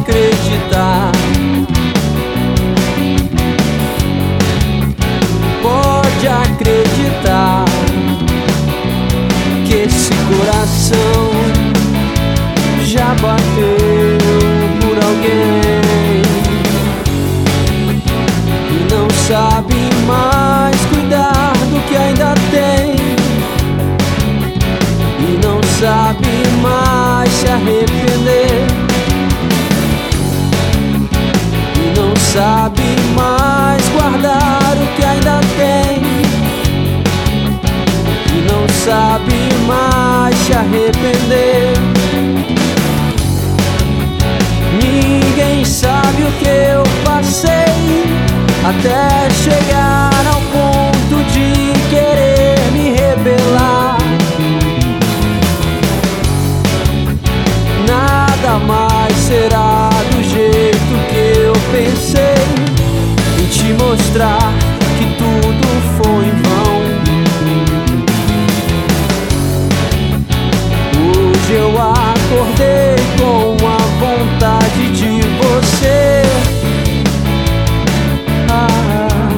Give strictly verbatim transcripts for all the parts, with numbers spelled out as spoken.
acreditar, pode acreditar que esse coração já bateu por alguém e não sabe mais cuidar do que ainda tem, e não sabe mais se arrepender, e não sabe mais guardar o que ainda tem, e não sabe mais se arrepender. Ninguém sabe o que eu passei até chegar ao ponto de querer me rebelar. Nada mais será do jeito que eu pensei, em te mostrar que tudo foi em vão. Hoje eu acordei com a vontade de você. Ah,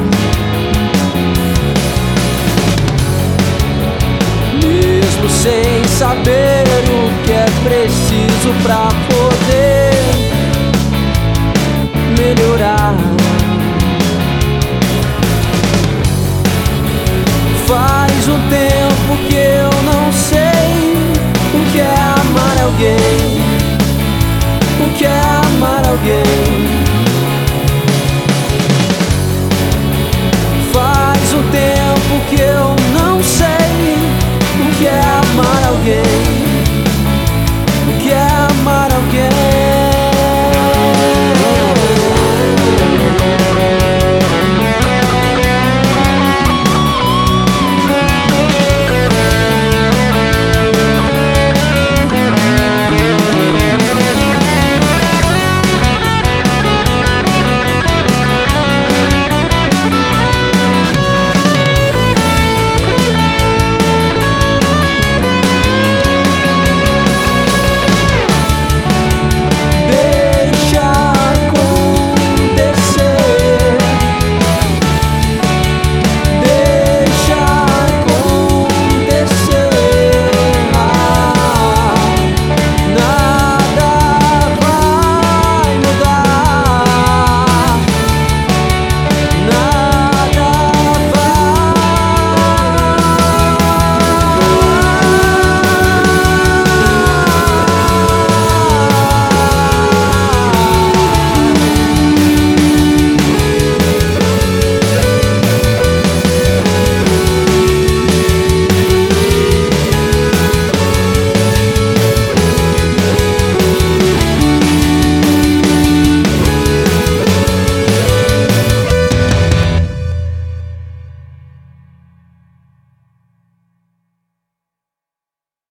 mesmo sem saber o que é preciso pra poder melhorar, faz um tempo que eu não sei o que é amar alguém, o que é